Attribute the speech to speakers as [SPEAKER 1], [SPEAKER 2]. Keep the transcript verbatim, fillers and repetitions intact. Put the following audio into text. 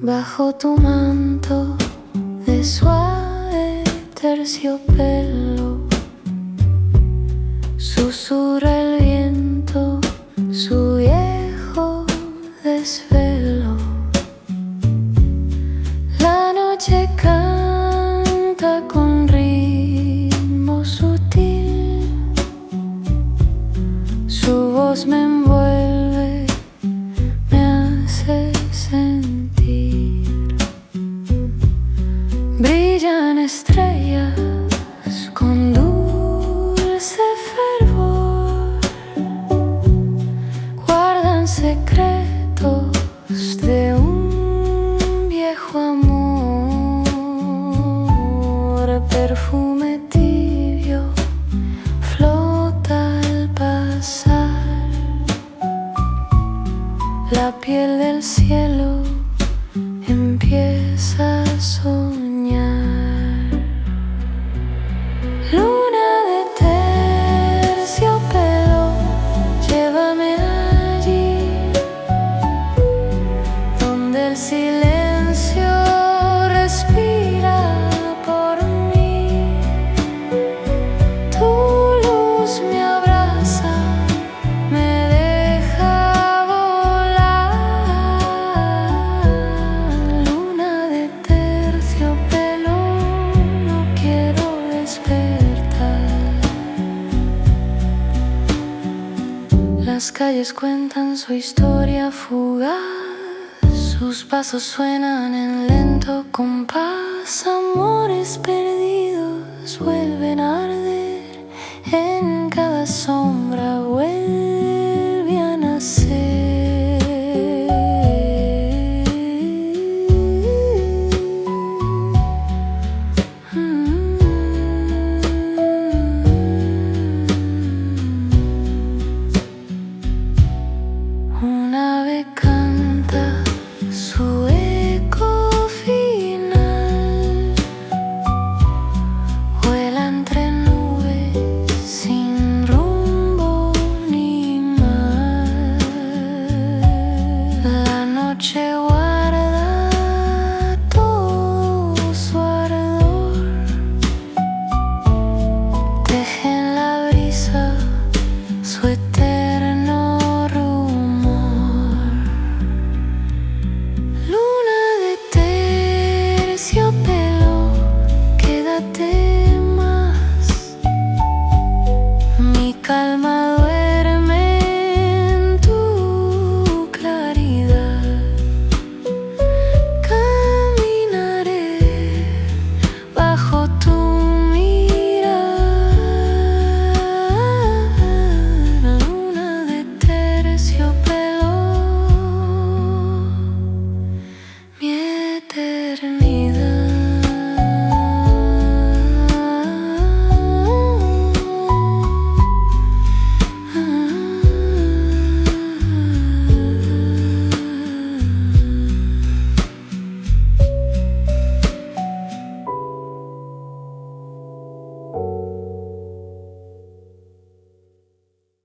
[SPEAKER 1] Bajo tu manto de suave terciopelo susurra el viento su viejo desvelo. La noche canta con ritmo sutil, su voz me envuelve, me hace sentir. Brillan estrellas con dulce fervor, guardan secretos de un viejo amor. Perfume tibio flota al pasar, la piel del cielo empieza a soñar. Luna de terciopelo, llévame allí donde el silencio respira por mí. Tu luz me abraza, me deja volar. Luna de terciopelo, no quiero despertar. Las calles cuentan su historia fugaz, sus pasos suenan en lento compás. Amores perdidos vuelven a arder, en cada sombra vuelve a nacer. Un ave canta su eco final, vuela entre nubes sin rumbo ni mar. La noche guarda todo su ardor, teje en la brisa su eterno rumor. Luna de terciopelo, quédate más. Mi calma duerme en tu claridad. Caminaré bajo tu mirar. Luna de terciopelo.